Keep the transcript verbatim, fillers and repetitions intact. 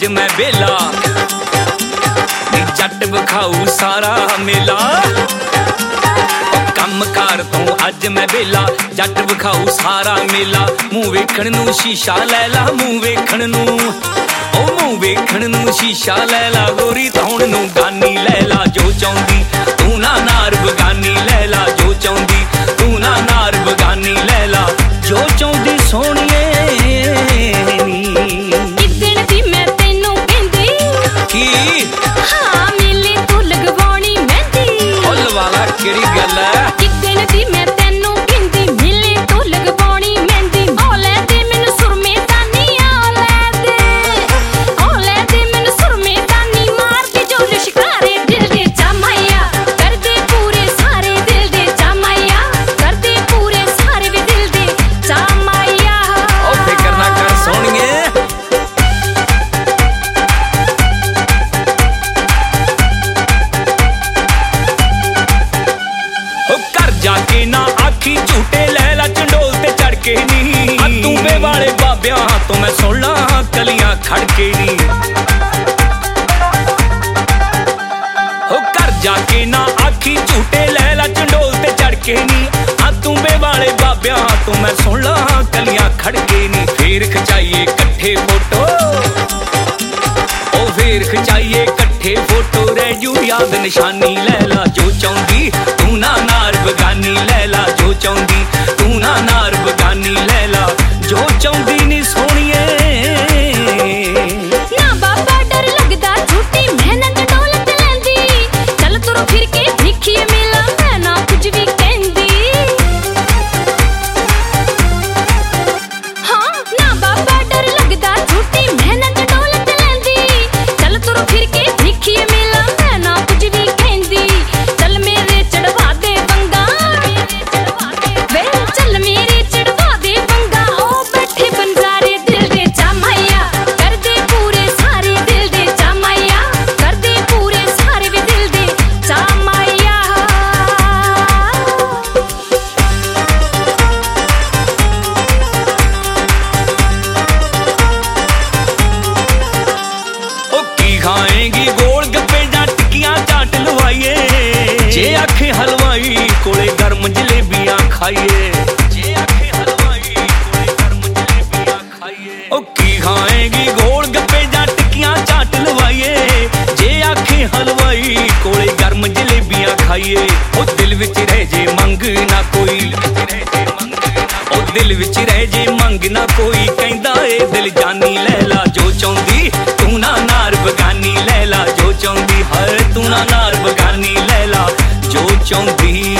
मैं बेला जट विखाऊ सारा मेला कम कार तो अज मैं बेला जट विखाऊ सारा मेला मूँह वेखण नूं शीशा लै ला मूँह वेखण नूं ओ मूँह वेखण नूं शीशा लै ला गोरी धौण नूं गानी लै ला जो चाहुंदी तू ना नार बगानी लै ला जो चाहुंदी तू ना नार बगानी लै ला जो चाहुंदी सोहणीए केड़ी गल है एक दिन दी मैं तेनू कहंदी मिले तो लगवाणी मेहंदी ओ ले दे मैनू सुरमे दानी ओ ले दे ओ ले दे मैनू सुरमे दानी मार के जो शिकारे दिल दे जामाया कर दे पूरे सारे दिल दे जामाया कर दे पूरे सारे भी दिल दे जामाया ओ फिकर ना कर सोहणीए जाके ना आखी झूठे लैला चंडोल ते चढ़ के नी तूबे वाले बाबियां तो मैं सुन ला कलियां खड़ के नी हो घर जाके ना आखी झूठे लैला चंडोल ते चढ़ के नी तूबे वाले बाबियां तो मैं सुन ला कलियां खड़ के नी फिर खचाइए कट्ठे फोटो ओ फिर खचाइए कट्ठे फोटो रह जू याद निशानी लैला जो चाहुंदी तू ना नार बगानी लैला जो चाहुंदी तू ना नार बगानी लैला जो चाहुंदी नी सोहणीए ना बाबा डर लगदा झूठी मेहनत दौलत लैंदी चल तुर फिर के दिखिए मेला मैं ना कुछ भी कहंदी हां ना बाबा डर लगदा झूठी मेहनत दौलत लैंदी चल तुर फिर के दिखिए मेला मैं ना कुछ भी कहंदी चल मेरे चढ़वा दे बंगा वे चल मेरे चढ़वा दे बंगा ओ बैठे बंजारे दिल दे जामाया कर दे पूरे सारे दिल दे जामाया कर दे पूरे सारे भी दिल दे जामाया ओ की खाएगी गोल गप्पे जा टिक्कियां चाट लवाइए जे आखे हलवाई कोले गर्म जलेबियां खाइए जे आखे हलवाई कोले गर्म जलेबियां खाइए ओ की खाएगी गोल गप्पे जा टिक्कियां चाट लवाइए जे आखे हलवाई कोले गर्म जलेबियां खाइए ओ दिल विच रह जे मंग ना कोई ओ दिल विच रह जे मंग ना कोई कहंदा ए दिल जानी लैला जो चाहुंदी तू ना नार बगानी लैला जो चाहुंदी हर तू ना नार बगानी लैला जो चाहुंदी